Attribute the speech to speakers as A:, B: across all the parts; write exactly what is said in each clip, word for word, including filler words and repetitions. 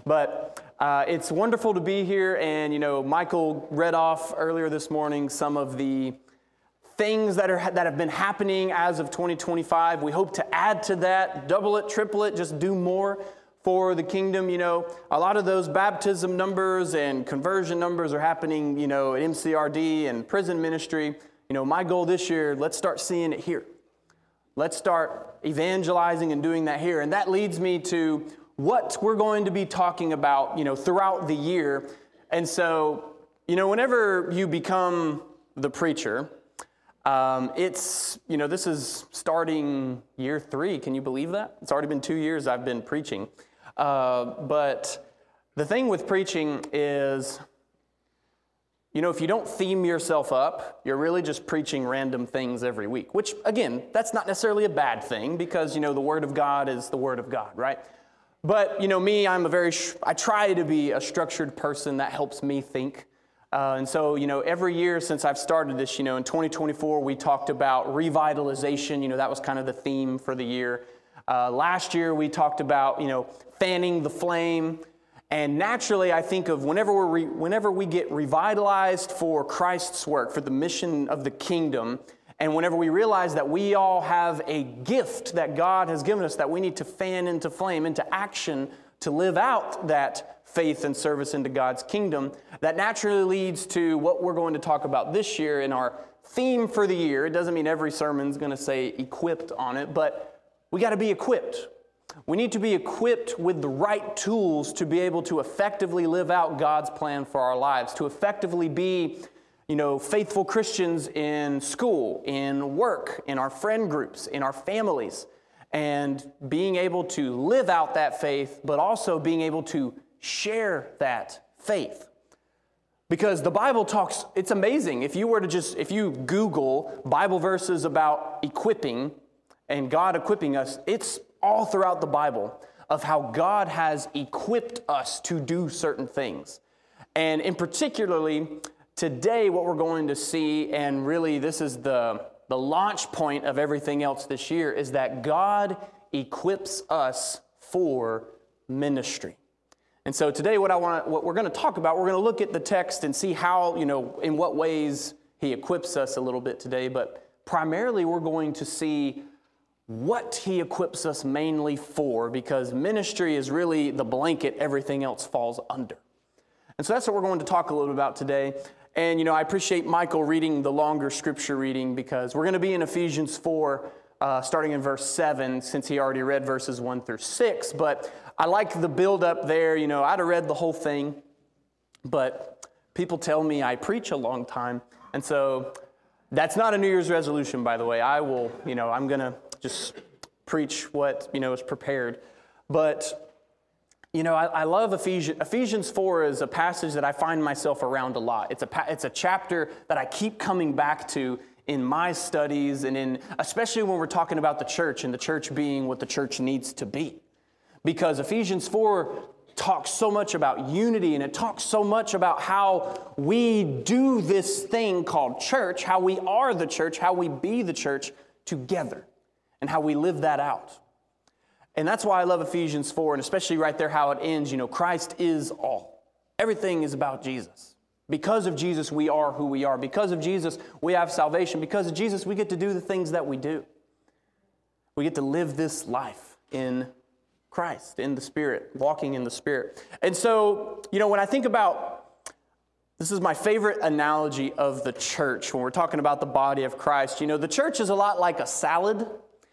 A: But uh, it's wonderful to be here. And, you know, Michael read off earlier this morning some of the things that are that have been happening as of twenty twenty-five. We hope to add to that, double it, triple it, just do more for the kingdom. You know, a lot of those baptism numbers and conversion numbers are happening, you know, at M C R D and prison ministry. You know, my goal this year, let's start seeing it here. Let's start evangelizing and doing that here. And that leads me to what we're going to be talking about, you know, throughout the year. And so, you know, whenever you become the preacher, um, it's, you know, this is starting year three. Can you believe that? It's already been two years I've been preaching. Uh, but the thing with preaching is, you know, if you don't theme yourself up, you're really just preaching random things every week, which, again, that's not necessarily a bad thing because, you know, the Word of God is the Word of God, right? But, you know, me, I'm a very, I try to be a structured person. That helps me think. Uh, and so, you know, every year since I've started this, you know, in twenty twenty-four, we talked about revitalization. You know, that was kind of the theme for the year. Uh, last year, we talked about, you know, fanning the flame. And naturally, I think of whenever, we're re, whenever we get revitalized for Christ's work, for the mission of the kingdom, and whenever we realize that we all have a gift that God has given us that we need to fan into flame, into action, to live out that faith and service into God's kingdom, that naturally leads to what we're going to talk about this year in our theme for the year. It doesn't mean every sermon's going to say equipped on it, but we got to be equipped. We need to be equipped with the right tools to be able to effectively live out God's plan for our lives, to effectively be, you know, faithful Christians in school, in work, in our friend groups, in our families, and being able to live out that faith, but also being able to share that faith. Because the Bible talks, it's amazing. If you were to just, if you Google Bible verses about equipping and God equipping us, it's all throughout the Bible of how God has equipped us to do certain things. And in particularly, today what we're going to see, and really this is the, the launch point of everything else this year, is that God equips us for ministry. And so today what I want, what we're going to talk about, we're going to look at the text and see how, you know, in what ways he equips us a little bit today, but primarily we're going to see what he equips us mainly for, because ministry is really the blanket everything else falls under. And so that's what we're going to talk a little about today. And, you know, I appreciate Michael reading the longer scripture reading because we're going to be in Ephesians four, uh, starting in verse seven, since he already read verses one through six. But I like the build up there. You know, I'd have read the whole thing, but people tell me I preach a long time. And so that's not a New Year's resolution, by the way. I will, you know, I'm going to just preach what, you know, is prepared. But, you know, I, I love Ephesians. Ephesians four is a passage that I find myself around a lot. It's a, it's a chapter that I keep coming back to in my studies and in, especially when we're talking about the church and the church being what the church needs to be. Because Ephesians four talks so much about unity, and it talks so much about how we do this thing called church, how we are the church, how we be the church together, and how we live that out. And that's why I love Ephesians four, and especially right there how it ends, you know, Christ is all. Everything is about Jesus. Because of Jesus, we are who we are. Because of Jesus, we have salvation. Because of Jesus, we get to do the things that we do. We get to live this life in Christ, in the Spirit, walking in the Spirit. And so, you know, when I think about, this is my favorite analogy of the church when we're talking about the body of Christ. You know, the church is a lot like a salad.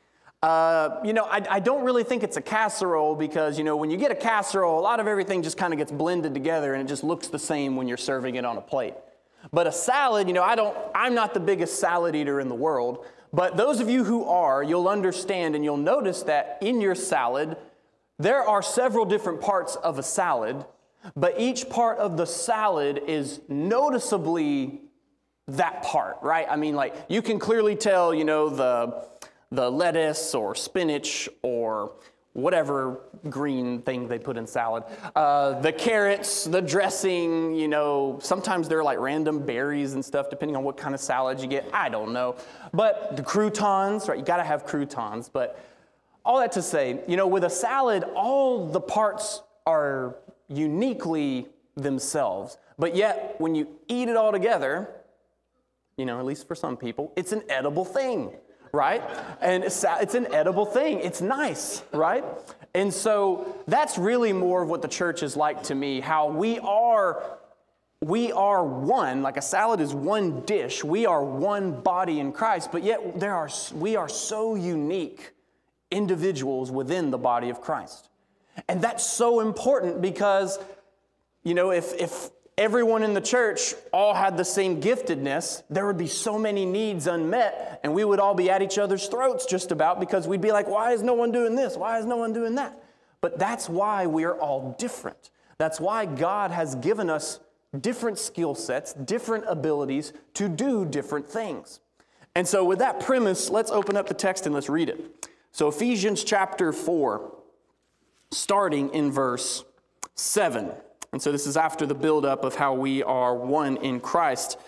A: Uh, you know, I, I don't really think it's a casserole because, you know, when you get a casserole, a lot of everything just kind of gets blended together and it just looks the same when you're serving it on a plate. But a salad, you know, I don't, I'm not the biggest salad eater in the world, but those of you who are, you'll understand and you'll notice that in your salad, there are several different parts of a salad, but each part of the salad is noticeably that part, right? I mean, like, you can clearly tell, you know, the the lettuce or spinach or whatever green thing they put in salad, uh, the carrots, the dressing, you know, sometimes they're like random berries and stuff, depending on what kind of salad you get. I don't know. But the croutons, right? You got to have croutons. But all that to say, you know, with a salad, all the parts are uniquely themselves. But yet, when you eat it all together, you know, at least for some people, it's an edible thing, right? And it's, it's an edible thing. It's nice, right? And so that's really more of what the church is like to me, how we are, we are one, like a salad is one dish. We are one body in Christ, but yet there are, we are so unique individuals within the body of Christ. And that's so important because, you know, if, if everyone in the church all had the same giftedness, there would be so many needs unmet, and we would all be at each other's throats just about because we'd be like, why is no one doing this? Why is no one doing that? But that's why we are all different. That's why God has given us different skill sets, different abilities to do different things. And so with that premise, let's open up the text and let's read it. So Ephesians chapter four, starting in verse seven. And so this is after the buildup of how we are one in Christ.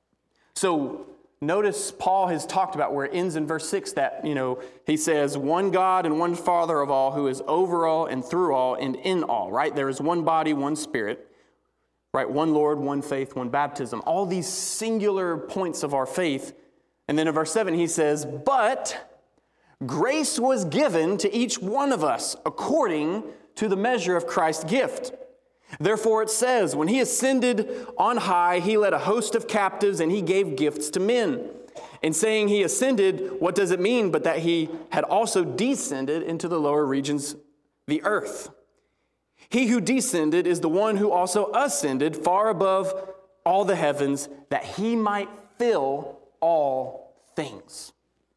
A: So notice Paul has talked about where it ends in verse six that, you know, he says, one God and one Father of all, who is over all and through all and in all, right? There is one body, one Spirit, right? One Lord, one faith, one baptism. All these singular points of our faith. And then in verse seven, he says, but grace was given to each one of us according to the measure of Christ's gift. Therefore it says, when he ascended on high, he led a host of captives and he gave gifts to men. In saying he ascended, what does it mean but that he had also descended into the lower regions, the earth? He who descended is the one who also ascended far above all the heavens, that he might fill all things.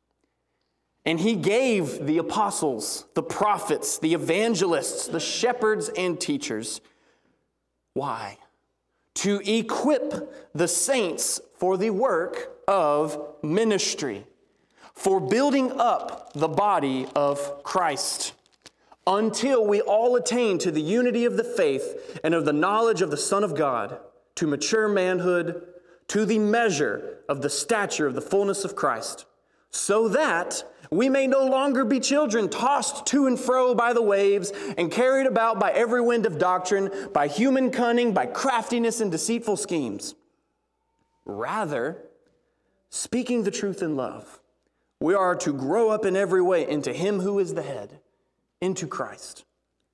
A: And he gave the apostles, the prophets, the evangelists, the shepherds and teachers. Why? To equip the saints for the work of ministry, for building up the body of Christ, until we all attain to the unity of the faith and of the knowledge of the Son of God, to mature manhood, to the measure of the stature of the fullness of Christ, so that we may no longer be children tossed to and fro by the waves and carried about by every wind of doctrine, by human cunning, by craftiness and deceitful schemes. Rather, speaking the truth in love, we are to grow up in every way into him who is the head, into Christ,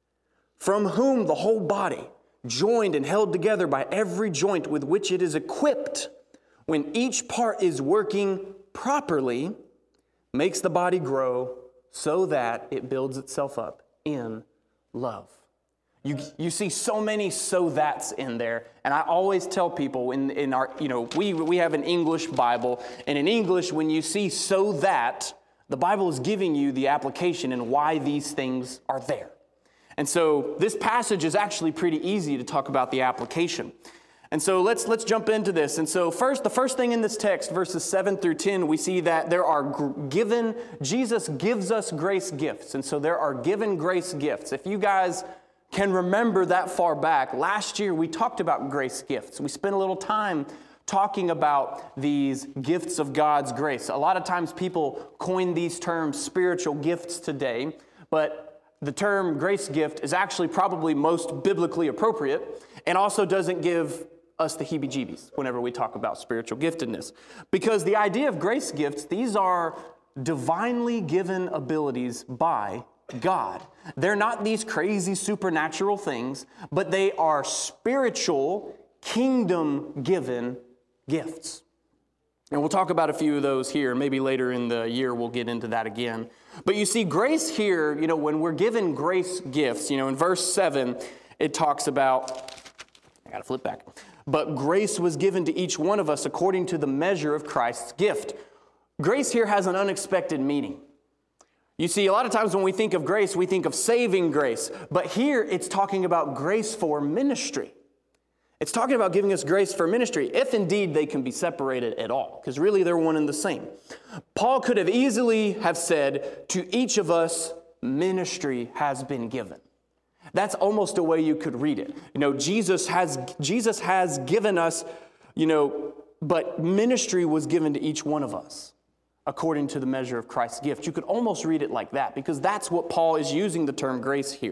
A: from whom the whole body, joined and held together by every joint with which it is equipped, when each part is working properly, makes the body grow so that it builds itself up in love. You, you see so many so that's in there. And I always tell people in, in our, you know, we, we have an English Bible. And in English, when you see so that, the Bible is giving you the application and why these things are there. And so this passage is actually pretty easy to talk about the application. And so let's let's jump into this. And so first, the first thing in this text, verses seven through ten, we see that there are given, Jesus gives us grace gifts. And so there are given grace gifts. If you guys can remember that far back, last year we talked about grace gifts. We spent a little time talking about these gifts of God's grace. A lot of times people coin these terms spiritual gifts today, but the term grace gift is actually probably most biblically appropriate and also doesn't give us the heebie-jeebies whenever we talk about spiritual giftedness. Because the idea of grace gifts, these are divinely given abilities by God. They're not these crazy supernatural things, but they are spiritual, kingdom-given gifts. And we'll talk about a few of those here. Maybe later in the year we'll get into that again. But you see, grace here, you know, when we're given grace gifts, you know, in verse seven, it talks about, I gotta flip back. But grace was given to each one of us according to the measure of Christ's gift. Grace here has an unexpected meaning. You see, a lot of times when we think of grace, we think of saving grace. But here it's talking about grace for ministry. It's talking about giving us grace for ministry, if indeed they can be separated at all, because really they're one and the same. Paul could have easily have said, to each of us, ministry has been given. That's almost a way you could read it. You know, Jesus has Jesus has given us, you know, but ministry was given to each one of us according to the measure of Christ's gift. You could almost read it like that because that's what Paul is using the term grace here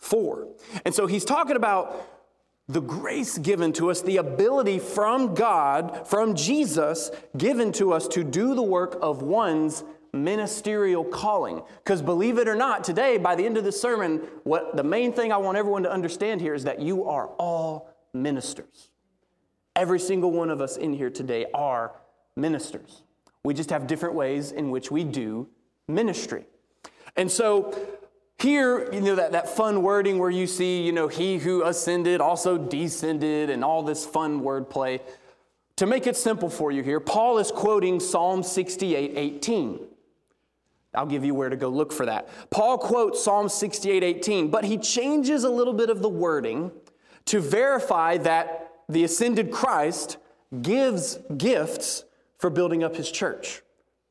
A: for. And so he's talking about the grace given to us, the ability from God, from Jesus, given to us to do the work of one's ministerial calling. Because believe it or not, today, by the end of this sermon, what the main thing I want everyone to understand here is that you are all ministers. Every single one of us in here today are ministers. We just have different ways in which we do ministry. And so here, you know, that, that fun wording where you see, you know, he who ascended also descended and all this fun wordplay. To make it simple for you here, Paul is quoting Psalm sixty-eight eighteen. I'll give you where to go look for that. Paul quotes Psalm sixty-eight eighteen, but he changes a little bit of the wording to verify that the ascended Christ gives gifts for building up his church.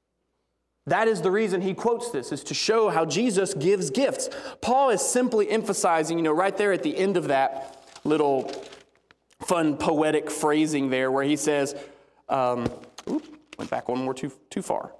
A: That is the reason he quotes this, is to show how Jesus gives gifts. Paul is simply emphasizing, you know, right there at the end of that little fun poetic phrasing there where he says, um, oops, went back one more too, too far.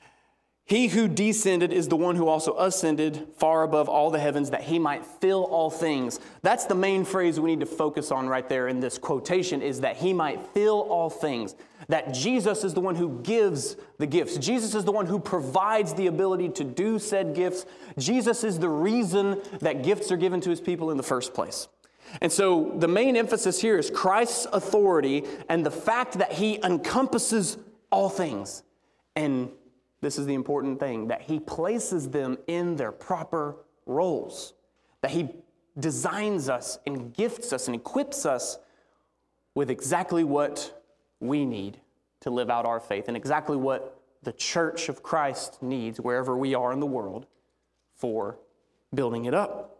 A: He who descended is the one who also ascended far above all the heavens that he might fill all things. That's the main phrase we need to focus on right there in this quotation, is that he might fill all things. That Jesus is the one who gives the gifts. Jesus is the one who provides the ability to do said gifts. Jesus is the reason that gifts are given to his people in the first place. And so the main emphasis here is Christ's authority and the fact that he encompasses all things. And this is the important thing, that he places them in their proper roles, that he designs us and gifts us and equips us with exactly what we need to live out our faith and exactly what the church of Christ needs wherever we are in the world for building it up.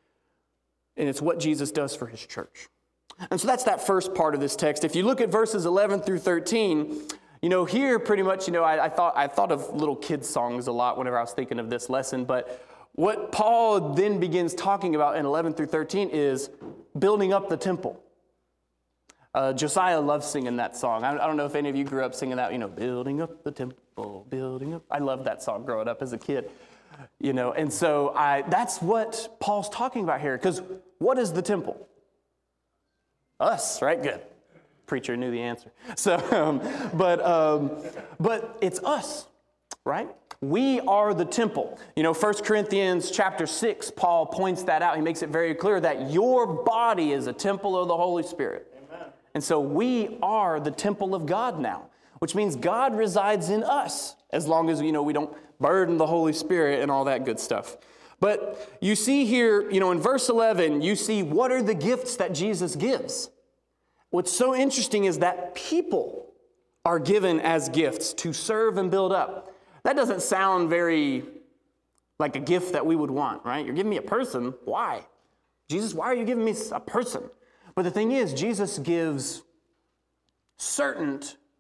A: And it's what Jesus does for his church. And so that's that first part of this text. If you look at verses eleven through thirteen, you know, here pretty much, you know, I, I thought I thought of little kids' songs a lot whenever I was thinking of this lesson. But what Paul then begins talking about in eleven through thirteen is building up the temple. Uh, Josiah loves singing that song. I, I don't know if any of you grew up singing that, you know, building up the temple, building up. I loved that song growing up as a kid, you know. And so I that's what Paul's talking about here. Because what is the temple? Us, right? Good. Preacher knew the answer. So, um, but um, but it's us, right? We are the temple. You know, First Corinthians chapter six, Paul points that out. He makes it very clear that your body is a temple of the Holy Spirit. Amen. And so we are the temple of God now, which means God resides in us as long as, you know, we don't burden the Holy Spirit and all that good stuff. But you see here, you know, in verse eleven, you see what are the gifts that Jesus gives. What's so interesting is that people are given as gifts to serve and build up. That doesn't sound very like a gift that we would want, right? You're giving me a person. Why? Jesus, why are you giving me a person? But the thing is, Jesus gives certain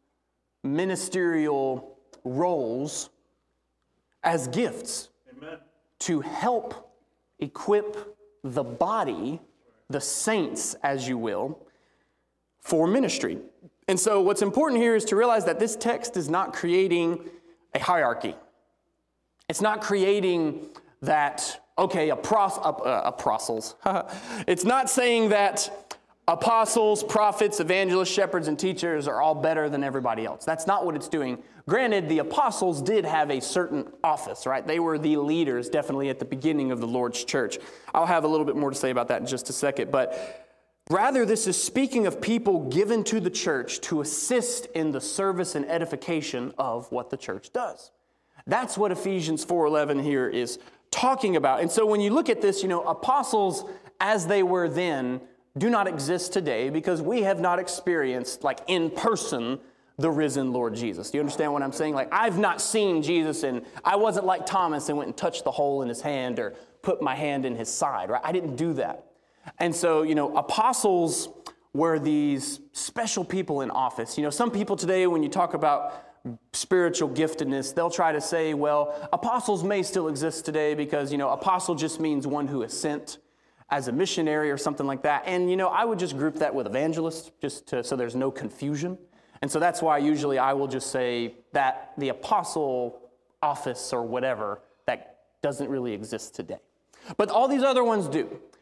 A: ministerial roles as gifts. Amen. To help equip the body, the saints, as you will, for ministry. And so what's important here is to realize that this text is not creating a hierarchy. It's not creating that, okay, a pros, uh, uh, apostles. It's not saying that apostles, prophets, evangelists, shepherds, and teachers are all better than everybody else. That's not what it's doing. Granted, the apostles did have a certain office, right? They were the leaders, definitely at the beginning of the Lord's church. I'll have a little bit more to say about that in just a second, but rather, this is speaking of people given to the church to assist in the service and edification of what the church does. That's what Ephesians four eleven here is talking about. And so when you look at this, you know, apostles as they were then do not exist today because we have not experienced, like in person, the risen Lord Jesus. Do you understand what I'm saying? Like, I've not seen Jesus, and I wasn't like Thomas and went and touched the hole in his hand or put my hand in his side, right? I didn't do that. And so, you know, apostles were these special people in office. You know, some people today, when you talk about spiritual giftedness, they'll try to say, well, apostles may still exist today because, you know, apostle just means one who is sent as a missionary or something like that. And, you know, I would just group that with evangelist just to, so there's no confusion. And so that's why usually I will just say that the apostle office or whatever, that doesn't really exist today. But all these other ones do.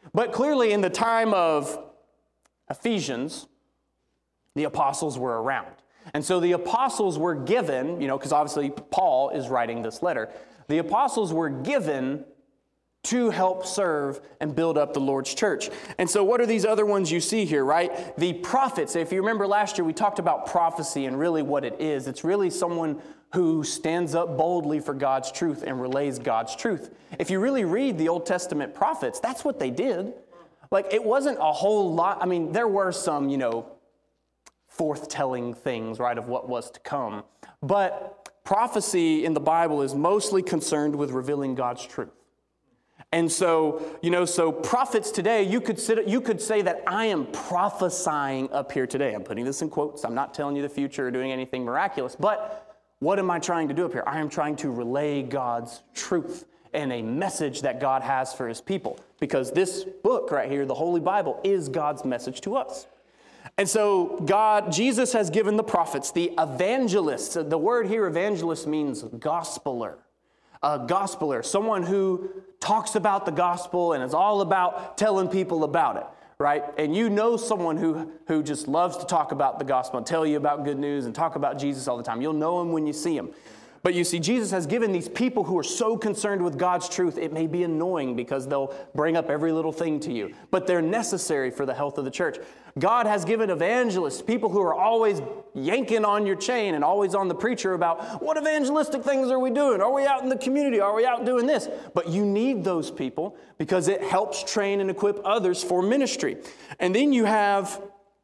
A: But clearly in the time of Ephesians, the apostles were around. And so the apostles were given, you know, because obviously Paul is writing this letter. The apostles were given to help serve and build up the Lord's church. And so what are these other ones you see here, right? The prophets. If you remember last year, we talked about prophecy and really what it is. It's really someone who stands up boldly for God's truth and relays God's truth. If you really read the Old Testament prophets, that's what they did. Like, it wasn't a whole lot. I mean, there were some, you know, forthtelling things, right, of what was to come. But prophecy in the Bible is mostly concerned with revealing God's truth. And so, you know, so prophets today, you could sit, you could say that I am prophesying up here today. I'm putting this in quotes. I'm not telling you the future or doing anything miraculous. But what am I trying to do up here? I am trying to relay God's truth and a message that God has for his people. Because this book right here, the Holy Bible, is God's message to us. And so God, Jesus has given the prophets, the evangelists. The word here, evangelist, means gospeler. A gospeler, someone who talks about the gospel and is all about telling people about it, right? And you know someone who, who just loves to talk about the gospel and tell you about good news and talk about Jesus all the time. You'll know him when you see him. But you see, Jesus has given these people who are so concerned with God's truth, it may be annoying because they'll bring up every little thing to you. But they're necessary for the health of the church. God has given evangelists, people who are always yanking on your chain and always on the preacher about what evangelistic things are we doing? Are we out in the community? Are we out doing this? But you need those people because it helps train and equip others for ministry. And then you have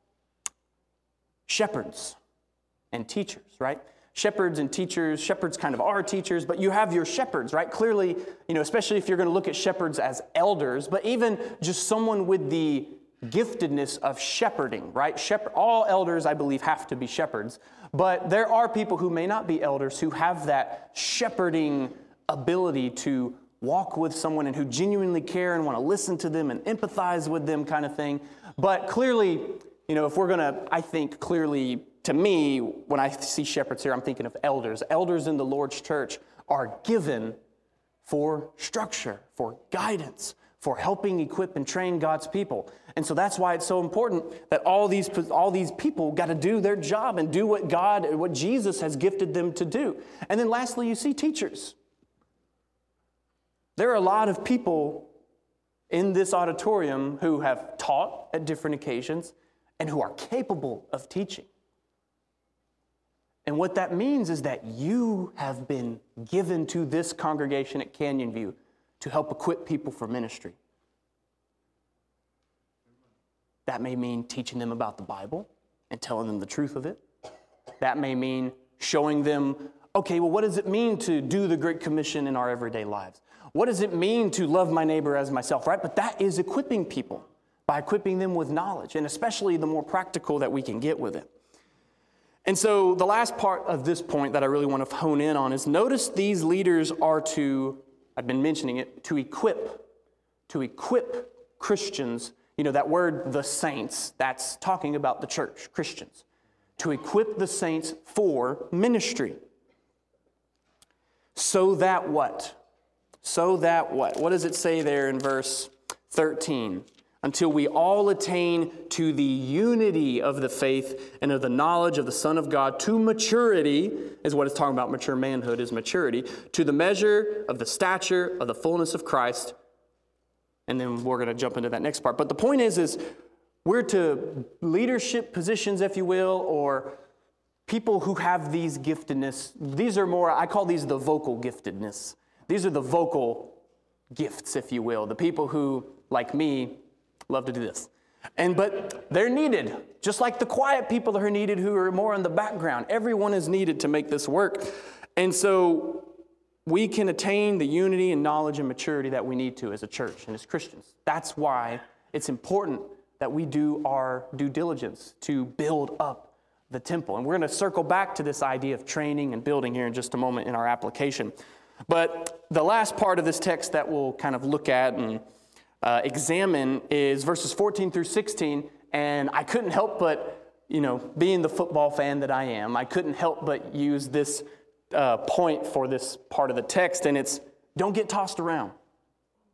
A: shepherds and teachers, right? Shepherds and teachers, shepherds kind of are teachers, but you have your shepherds, right? Clearly, you know, especially if you're going to look at shepherds as elders, but even just someone with the giftedness of shepherding, right? Shepherd, all elders, I believe, have to be shepherds, but there are people who may not be elders who have that shepherding ability to walk with someone and who genuinely care and want to listen to them and empathize with them kind of thing. But clearly, you know, if we're going to, I think clearly, to me, when I see shepherds here, I'm thinking of elders. Elders in the Lord's church are given for structure, for guidance, for helping equip and train God's people. And so that's why it's so important that all these, all these people got to do their job and do what God, what Jesus has gifted them to do. And then lastly, you see teachers. There are a lot of people in this auditorium who have taught at different occasions and who are capable of teaching. And what that means is that you have been given to this congregation at Canyon View to help equip people for ministry. That may mean teaching them about the Bible and telling them the truth of it. That may mean showing them, okay, well, what does it mean to do the Great Commission in our everyday lives? What does it mean to love my neighbor as myself, right? But that is equipping people by equipping them with knowledge, and especially the more practical that we can get with it. And so the last part of this point that I really want to hone in on is notice these leaders are to, I've been mentioning it, to equip, to equip Christians. You know, that word, the saints, that's talking about the church, Christians. To equip the saints for ministry. So that what? So that what? What does it say there in verse thirteen? Until we all attain to the unity of the faith and of the knowledge of the Son of God, to maturity, is what it's talking about. Mature manhood is maturity, to the measure of the stature of the fullness of Christ. And then we're going to jump into that next part. But the point is, is we're to leadership positions, if you will, or people who have these giftedness. These are more, I call these the vocal giftedness. These are the vocal gifts, if you will. The people who, like me, love to do this. And but they're needed, just like the quiet people are needed who are more in the background. Everyone is needed to make this work. And so we can attain the unity and knowledge and maturity that we need to as a church and as Christians. That's why it's important that we do our due diligence to build up the temple. And we're going to circle back to this idea of training and building here in just a moment in our application. But the last part of this text that we'll kind of look at and Uh, examine is verses fourteen through sixteen, and I couldn't help but, you know, being the football fan that I am, I couldn't help but use this uh, point for this part of the text, and it's don't get tossed around.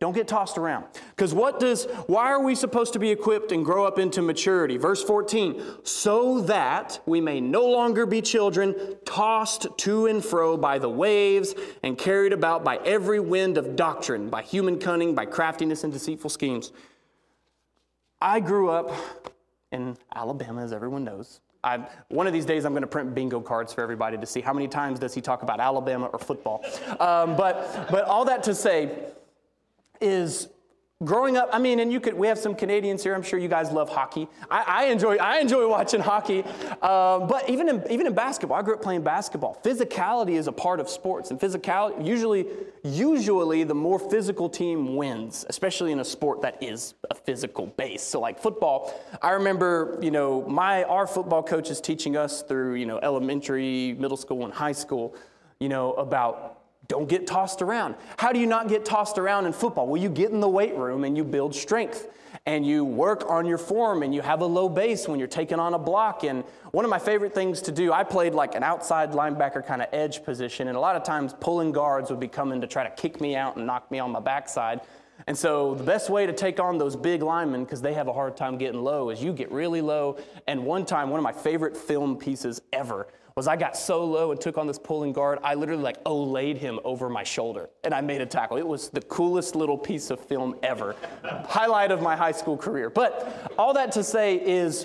A: Don't get tossed around. Because what does, why are we supposed to be equipped and grow up into maturity? Verse fourteen, so that we may no longer be children, tossed to and fro by the waves and carried about by every wind of doctrine, by human cunning, by craftiness and deceitful schemes. I grew up in Alabama, as everyone knows. I, one of these days, I'm going to print bingo cards for everybody to see how many times does he talk about Alabama or football. Um, but, but all that to say is growing up, I mean, and you could, we have some Canadians here. I'm sure you guys love hockey. I, I enjoy, I enjoy watching hockey. Um, but even in, even in basketball, I grew up playing basketball. Physicality is a part of sports, and physicality, usually, usually the more physical team wins, especially in a sport that is a physical base. So like football, I remember, you know, my, our football coaches teaching us through, you know, elementary, middle school, and high school, you know, about don't get tossed around. How do you not get tossed around in football? Well, you get in the weight room and you build strength and you work on your form and you have a low base when you're taking on a block. And one of my favorite things to do, I played like an outside linebacker kind of edge position, and a lot of times pulling guards would be coming to try to kick me out and knock me on my backside. And so the best way to take on those big linemen, because they have a hard time getting low, is you get really low. And one time, one of my favorite film pieces ever was I got so low and took on this pulling guard, I literally like Olayed him over my shoulder, and I made a tackle. It was the coolest little piece of film ever. Highlight of my high school career. But all that to say is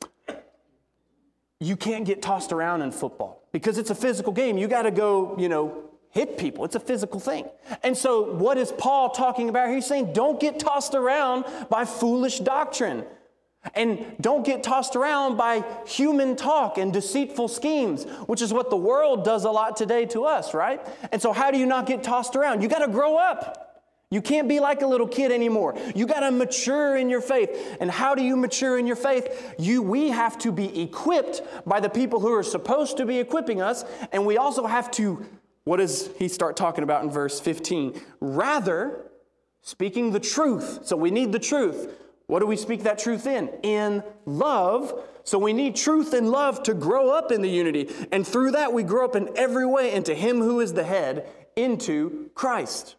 A: you can't get tossed around in football because it's a physical game. You got to go, you know, hit people. It's a physical thing. And so what is Paul talking about? He's saying don't get tossed around by foolish doctrine. And don't get tossed around by human talk and deceitful schemes, which is what the world does a lot today to us, right? And so how do you not get tossed around? You got to grow up. You can't be like a little kid anymore. You got to mature in your faith. And how do you mature in your faith? You, we have to be equipped by the people who are supposed to be equipping us. And we also have to, what does he start talking about in verse fifteen? Rather, speaking the truth. So we need the truth. What do we speak that truth in? In love. So we need truth and love to grow up in the unity. And through that, we grow up in every way into Him who is the head, into Christ.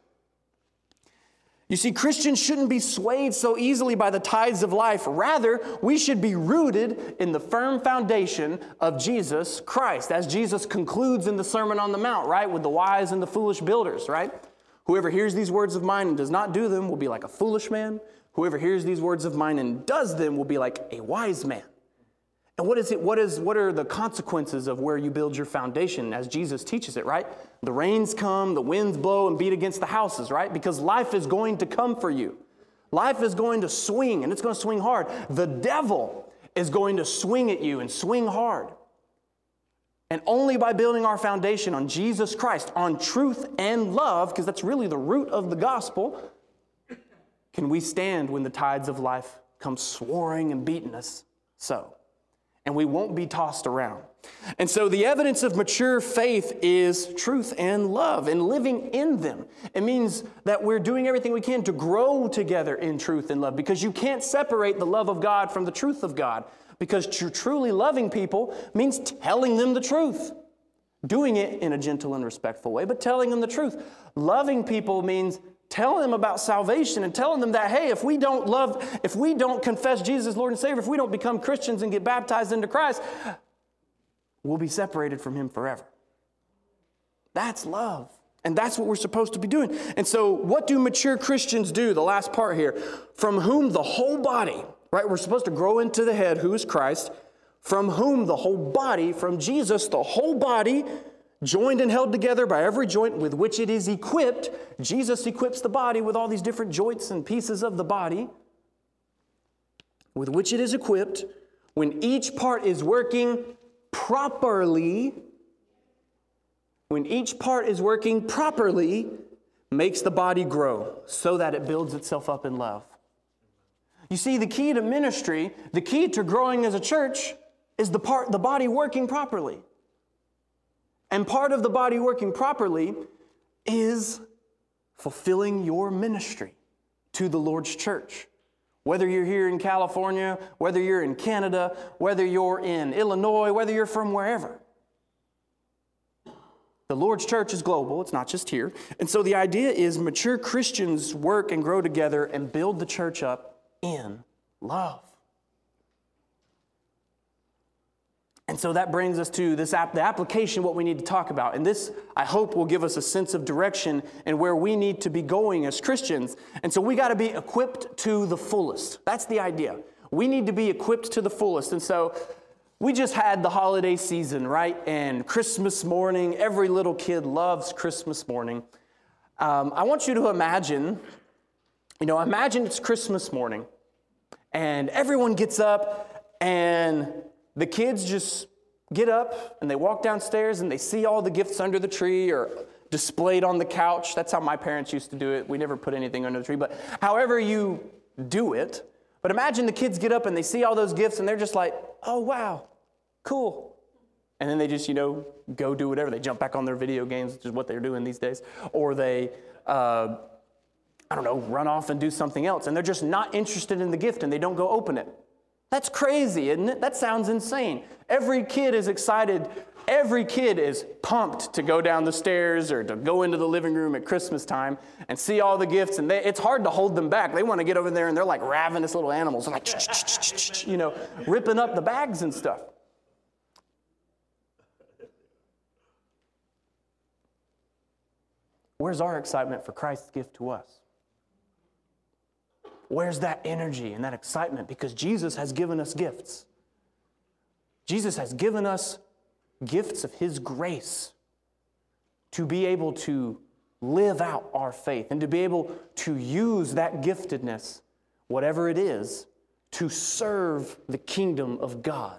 A: You see, Christians shouldn't be swayed so easily by the tides of life. Rather, we should be rooted in the firm foundation of Jesus Christ. As Jesus concludes in the Sermon on the Mount, right? With the wise and the foolish builders, right? Whoever hears these words of mine and does not do them will be like a foolish man. Whoever hears these words of mine and does them will be like a wise man. And what is it? What is? What are the consequences of where you build your foundation as Jesus teaches it, right? The rains come, the winds blow and beat against the houses, right? Because life is going to come for you. Life is going to swing, and it's going to swing hard. The devil is going to swing at you and swing hard. And only by building our foundation on Jesus Christ, on truth and love, because that's really the root of the gospel, can we stand when the tides of life come soaring and beating us so? And we won't be tossed around. And so the evidence of mature faith is truth and love and living in them. It means that we're doing everything we can to grow together in truth and love, because you can't separate the love of God from the truth of God, because tr- truly loving people means telling them the truth. Doing it in a gentle and respectful way, but telling them the truth. Loving people means telling them about salvation and telling them that, hey, if we don't love, if we don't confess Jesus as Lord and Savior, if we don't become Christians and get baptized into Christ, we'll be separated from Him forever. That's love. And that's what we're supposed to be doing. And so what do mature Christians do? The last part here. From whom the whole body, right? We're supposed to grow into the head, who is Christ. From whom the whole body, from Jesus, the whole body, joined and held together by every joint with which it is equipped. Jesus equips the body with all these different joints and pieces of the body, with which it is equipped. When each part is working properly, when each part is working properly, makes the body grow so that it builds itself up in love. You see, the key to ministry, the key to growing as a church, is the part, the body working properly. And part of the body working properly is fulfilling your ministry to the Lord's church. Whether you're here in California, whether you're in Canada, whether you're in Illinois, whether you're from wherever. The Lord's church is global. It's not just here. And so the idea is mature Christians work and grow together and build the church up in love. And so that brings us to this app, the application, what we need to talk about. And this, I hope, will give us a sense of direction and where we need to be going as Christians. And so we got to be equipped to the fullest. That's the idea. We need to be equipped to the fullest. And so we just had the holiday season, right? And Christmas morning, every little kid loves Christmas morning. Um, I want you to imagine, you know, imagine it's Christmas morning and everyone gets up and the kids just get up and they walk downstairs and they see all the gifts under the tree or displayed on the couch. That's how my parents used to do it. We never put anything under the tree, but however you do it. But imagine the kids get up and they see all those gifts and they're just like, oh, wow, cool. And then they just, you know, go do whatever. They jump back on their video games, which is what they're doing these days. Or they, uh, I don't know, run off and do something else. And they're just not interested in the gift and they don't go open it. That's crazy, isn't it? That sounds insane. Every kid is excited. Every kid is pumped to go down the stairs or to go into the living room at Christmas time and see all the gifts. And they, it's hard to hold them back. They want to get over there and they're like ravenous little animals. They're like, you know, ripping up the bags and stuff. Where's our excitement for Christ's gift to us? Where's that energy and that excitement? Because Jesus has given us gifts. Jesus has given us gifts of His grace to be able to live out our faith and to be able to use that giftedness, whatever it is, to serve the kingdom of God.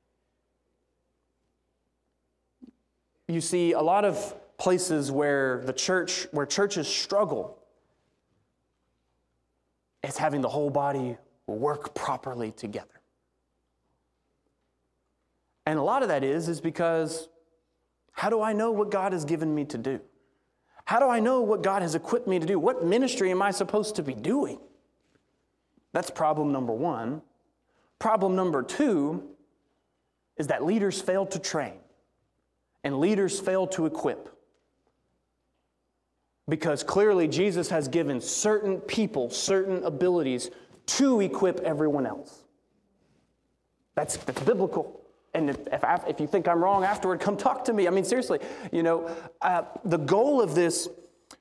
A: You see, a lot of places where the church, where churches struggle, is having the whole body work properly together. And a lot of that is, is because how do I know what God has given me to do? How do I know what God has equipped me to do? What ministry am I supposed to be doing? That's problem number one. Problem number two is that leaders fail to train and leaders fail to equip. Because clearly Jesus has given certain people certain abilities to equip everyone else. That's, that's biblical. And if, if, I, if you think I'm wrong afterward, come talk to me. I mean, seriously, you know, uh, the goal of this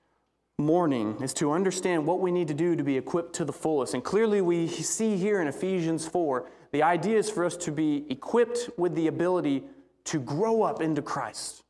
A: morning is to understand what we need to do to be equipped to the fullest. And clearly we see here in Ephesians four, the idea is for us to be equipped with the ability to grow up into Christ,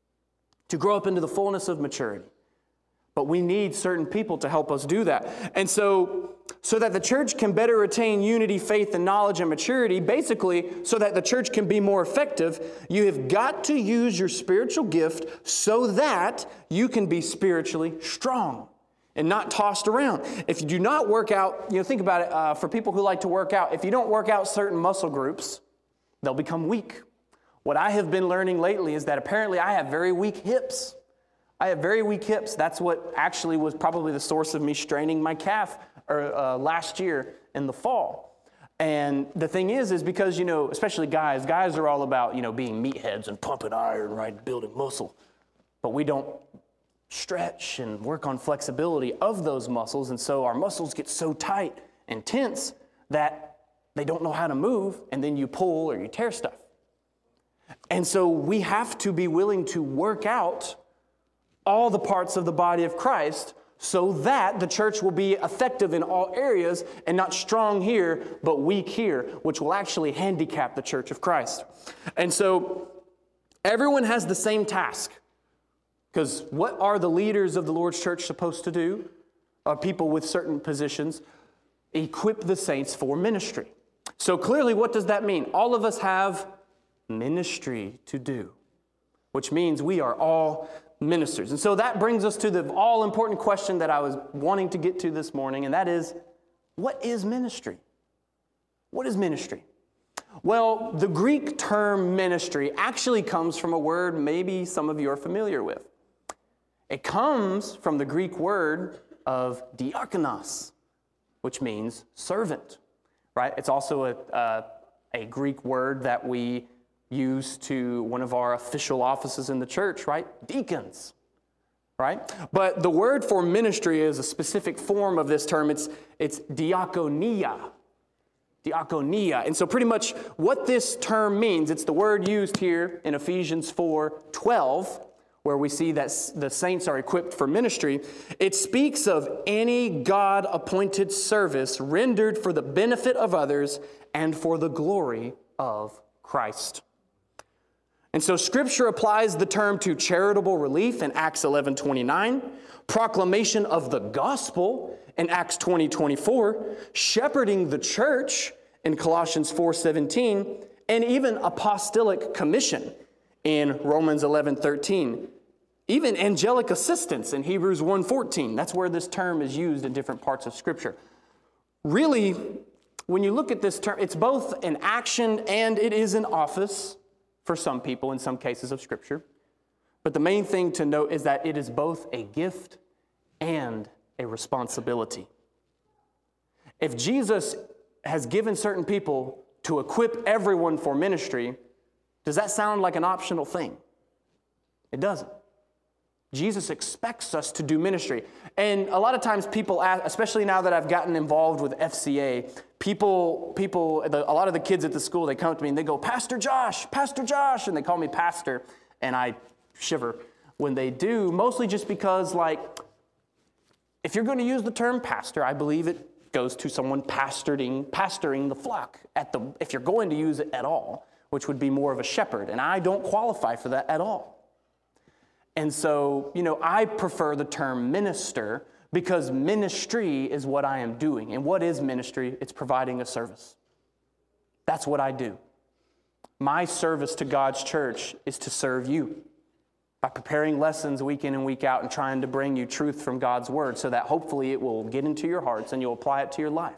A: to grow up into the fullness of maturity. But we need certain people to help us do that. And so, so that the church can better attain unity, faith, and knowledge and maturity, basically, so that the church can be more effective, you have got to use your spiritual gift so that you can be spiritually strong and not tossed around. If you do not work out, you know, think about it, uh, for people who like to work out, if you don't work out certain muscle groups, they'll become weak. What I have been learning lately is that apparently I have very weak hips. I have very weak hips. That's what actually was probably the source of me straining my calf or, uh, last year in the fall. And the thing is, is because, you know, especially guys, guys are all about, you know, being meatheads and pumping iron, right, building muscle. But we don't stretch and work on flexibility of those muscles. And so our muscles get so tight and tense that they don't know how to move. And then you pull or you tear stuff. And so we have to be willing to work out all the parts of the body of Christ so that the church will be effective in all areas and not strong here, but weak here, which will actually handicap the church of Christ. And so everyone has the same task. Because what are the leaders of the Lord's church supposed to do? Are people with certain positions? Equip the saints for ministry. So clearly, what does that mean? All of us have ministry to do, which means we are all ministers. And so that brings us to the all-important question that I was wanting to get to this morning, and that is, what is ministry? What is ministry? Well, the Greek term ministry actually comes from a word maybe some of you are familiar with. It comes from the Greek word of diakonos, which means servant, right? It's also a, uh, a Greek word that we used to one of our official offices in the church, right? Deacons, right? But the word for ministry is a specific form of this term. It's, it's diakonia. Diakonia. And so pretty much what this term means, it's the word used here in Ephesians four twelve, where we see that the saints are equipped for ministry. It speaks of any God-appointed service rendered for the benefit of others and for the glory of Christ. And so Scripture applies the term to charitable relief in Acts eleven twenty-nine, proclamation of the gospel in Acts twenty twenty-four, shepherding the church in Colossians four seventeen, and even apostolic commission in Romans eleven thirteen. Even angelic assistance in Hebrews one fourteen. That's where this term is used in different parts of Scripture. Really, when you look at this term, it's both an action and it is an office for some people in some cases of Scripture. But the main thing to note is that it is both a gift and a responsibility. If Jesus has given certain people to equip everyone for ministry, does that sound like an optional thing? It doesn't. Jesus expects us to do ministry. And a lot of times people ask, especially now that I've gotten involved with F C A, people, people, the, a lot of the kids at the school, they come to me and they go, Pastor Josh, Pastor Josh, and they call me pastor, and I shiver when they do, mostly just because, like, if you're going to use the term pastor, I believe it goes to someone pastoring, pastoring the flock, at the, if you're going to use it at all, which would be more of a shepherd, and I don't qualify for that at all. And so, you know, I prefer the term minister because ministry is what I am doing. And what is ministry? It's providing a service. That's what I do. My service to God's church is to serve you by preparing lessons week in and week out and trying to bring you truth from God's word so that hopefully it will get into your hearts and you'll apply it to your life.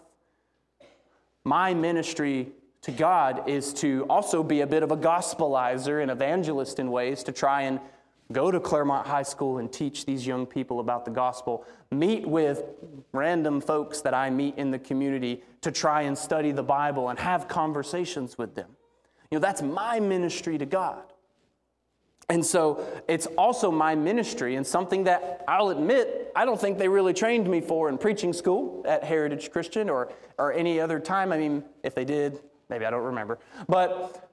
A: My ministry to God is to also be a bit of a gospelizer and evangelist in ways to try and go to Claremont High School and teach these young people about the gospel. Meet with random folks that I meet in the community to try and study the Bible and have conversations with them. You know, that's my ministry to God. And so it's also my ministry and something that I'll admit I don't think they really trained me for in preaching school at Heritage Christian or, or any other time. I mean, if they did, maybe I don't remember. But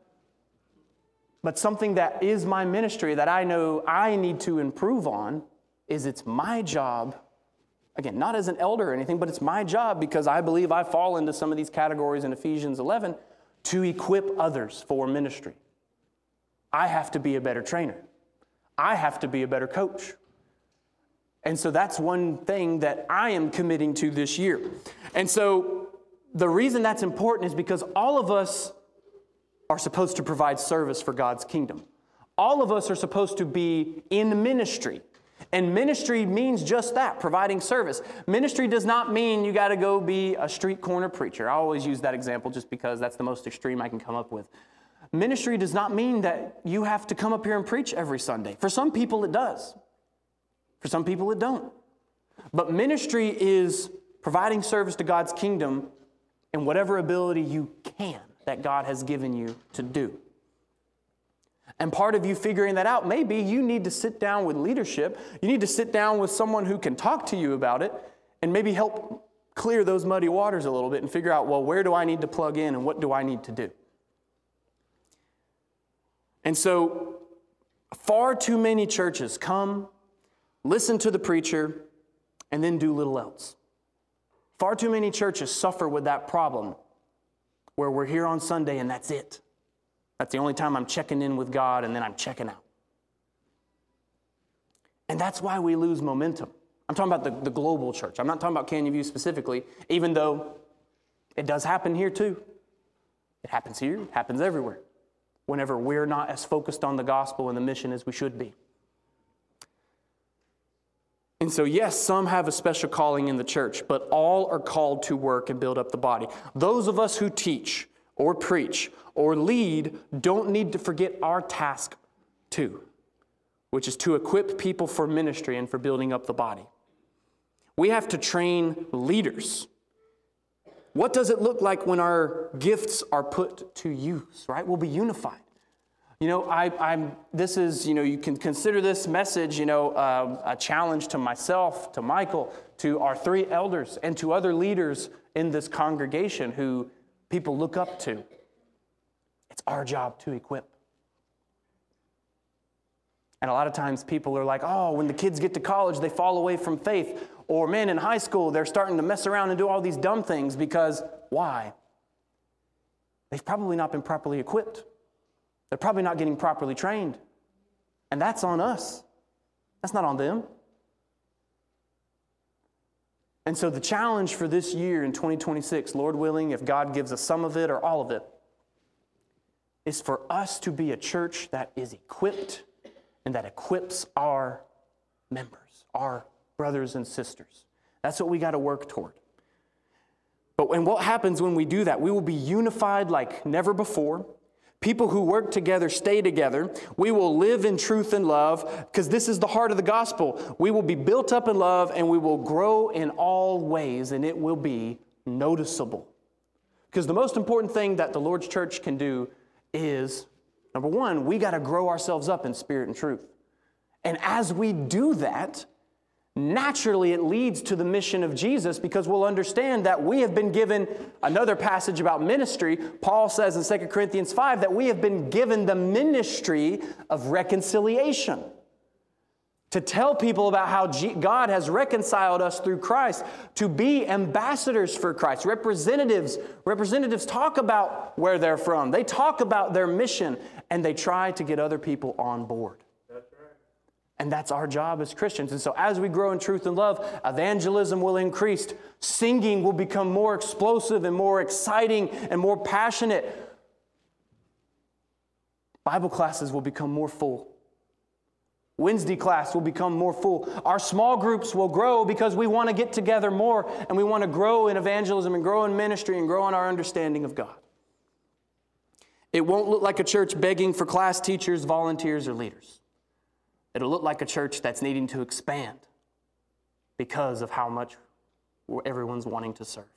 A: But something that is my ministry that I know I need to improve on is it's my job, again, not as an elder or anything, but it's my job because I believe I fall into some of these categories in Ephesians eleven to equip others for ministry. I have to be a better trainer. I have to be a better coach. And so that's one thing that I am committing to this year. And so the reason that's important is because all of us are supposed to provide service for God's kingdom. All of us are supposed to be in ministry. And ministry means just that, providing service. Ministry does not mean you got to go be a street corner preacher. I always use that example just because that's the most extreme I can come up with. Ministry does not mean that you have to come up here and preach every Sunday. For some people it does. For some people it don't. But ministry is providing service to God's kingdom in whatever ability you can that God has given you to do. And part of you figuring that out, maybe you need to sit down with leadership. You need to sit down with someone who can talk to you about it and maybe help clear those muddy waters a little bit and figure out, well, where do I need to plug in and what do I need to do? And so far too many churches come, listen to the preacher, and then do little else. Far too many churches suffer with that problem where we're here on Sunday and that's it. That's the only time I'm checking in with God and then I'm checking out. And that's why we lose momentum. I'm talking about the, the global church. I'm not talking about Canyon View specifically, even though it does happen here too. It happens here, it happens everywhere, whenever we're not as focused on the gospel and the mission as we should be. And so, yes, some have a special calling in the church, but all are called to work and build up the body. Those of us who teach or preach or lead don't need to forget our task too, which is to equip people for ministry and for building up the body. We have to train leaders. What does it look like when our gifts are put to use, right? We'll be unified. You know, I, I'm, this is, you know, you can consider this message, you know, uh, a challenge to myself, to Michael, to our three elders, and to other leaders in this congregation who people look up to. It's our job to equip. And a lot of times people are like, oh, when the kids get to college, they fall away from faith. Or, man, in high school, they're starting to mess around and do all these dumb things because, why? They've probably not been properly equipped. They're probably not getting properly trained. And that's on us. That's not on them. And so the challenge for this year in twenty twenty-six, Lord willing, if God gives us some of it or all of it, is for us to be a church that is equipped and that equips our members, our brothers and sisters. That's what we got to work toward. But and what happens when we do that? We will be unified like never before. People who work together stay together. We will live in truth and love, because this is the heart of the gospel. We will be built up in love, and we will grow in all ways, and it will be noticeable. Because the most important thing that the Lord's church can do is, number one, we got to grow ourselves up in spirit and truth. And as we do that, naturally it leads to the mission of Jesus, because we'll understand that we have been given another passage about ministry. Paul says in Second Corinthians five that we have been given the ministry of reconciliation, to tell people about how God has reconciled us through Christ, to be ambassadors for Christ. Representatives, representatives talk about where they're from. They talk about their mission, and they try to get other people on board. And that's our job as Christians. And so as we grow in truth and love, evangelism will increase. Singing will become more explosive and more exciting and more passionate. Bible classes will become more full. Wednesday class will become more full. Our small groups will grow because we want to get together more, and we want to grow in evangelism and grow in ministry and grow in our understanding of God. It won't look like a church begging for class teachers, volunteers, or leaders. It'll look like a church that's needing to expand because of how much everyone's wanting to serve.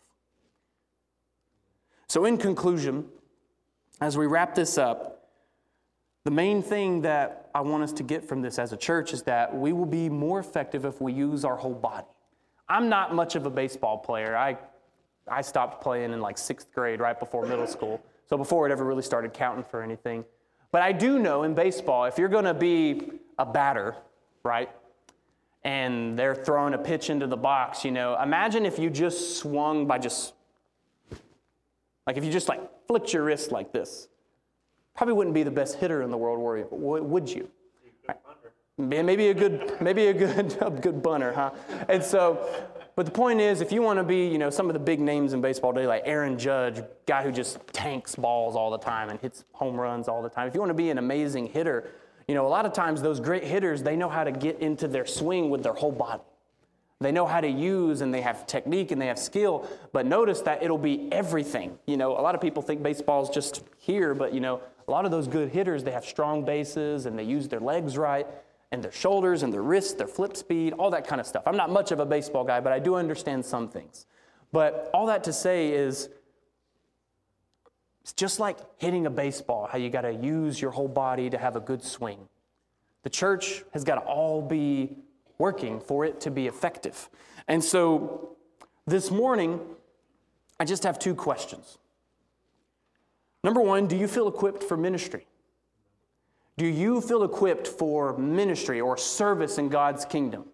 A: So in conclusion, as we wrap this up, the main thing that I want us to get from this as a church is that we will be more effective if we use our whole body. I'm not much of a baseball player. I, I stopped playing in like sixth grade, right before middle school, so before it ever really started counting for anything. But I do know in baseball, if you're going to be a batter, right, and they're throwing a pitch into the box, you know, imagine if you just swung by just, like if you just like flicked your wrist like this. Probably wouldn't be the best hitter in the world, were you? Would you? Maybe a good, maybe a good, a good bunter, huh? And so, but the point is, if you want to be, you know, some of the big names in baseball today, like Aaron Judge, guy who just tanks balls all the time and hits home runs all the time. If you want to be an amazing hitter, you know, a lot of times those great hitters, they know how to get into their swing with their whole body. They know how to use, and they have technique and they have skill, but notice that it'll be everything. You know, a lot of people think baseball's just here, but you know, a lot of those good hitters, they have strong bases and they use their legs right and their shoulders and their wrists, their flip speed, all that kind of stuff. I'm not much of a baseball guy, but I do understand some things. But all that to say is, it's just like hitting a baseball, how you got to use your whole body to have a good swing. The church has got to all be working for it to be effective. And so this morning, I just have two questions. Number one, do you feel equipped for ministry? Do you feel equipped for ministry or service in God's kingdom?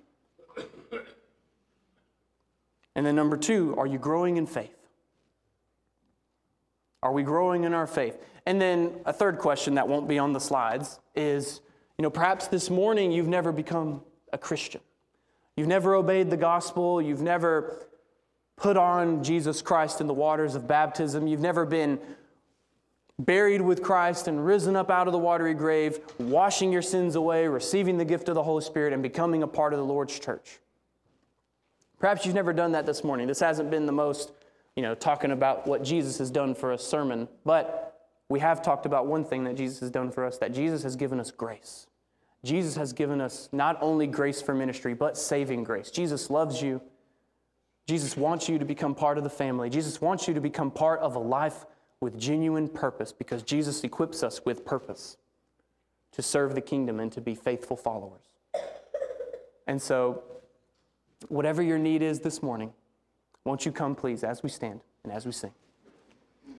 A: And then number two, are you growing in faith? Are we growing in our faith? And then a third question that won't be on the slides is, you know, perhaps this morning you've never become a Christian. You've never obeyed the gospel. You've never put on Jesus Christ in the waters of baptism. You've never been buried with Christ and risen up out of the watery grave, washing your sins away, receiving the gift of the Holy Spirit, and becoming a part of the Lord's church. Perhaps you've never done that this morning. This hasn't been the most, you know, talking about what Jesus has done for us sermon, but we have talked about one thing that Jesus has done for us, that Jesus has given us grace. Jesus has given us not only grace for ministry, but saving grace. Jesus loves you. Jesus wants you to become part of the family. Jesus wants you to become part of a life with genuine purpose, because Jesus equips us with purpose. to serve the kingdom and to be faithful followers. And so, whatever your need is this morning, won't you come, please, as we stand and as we sing.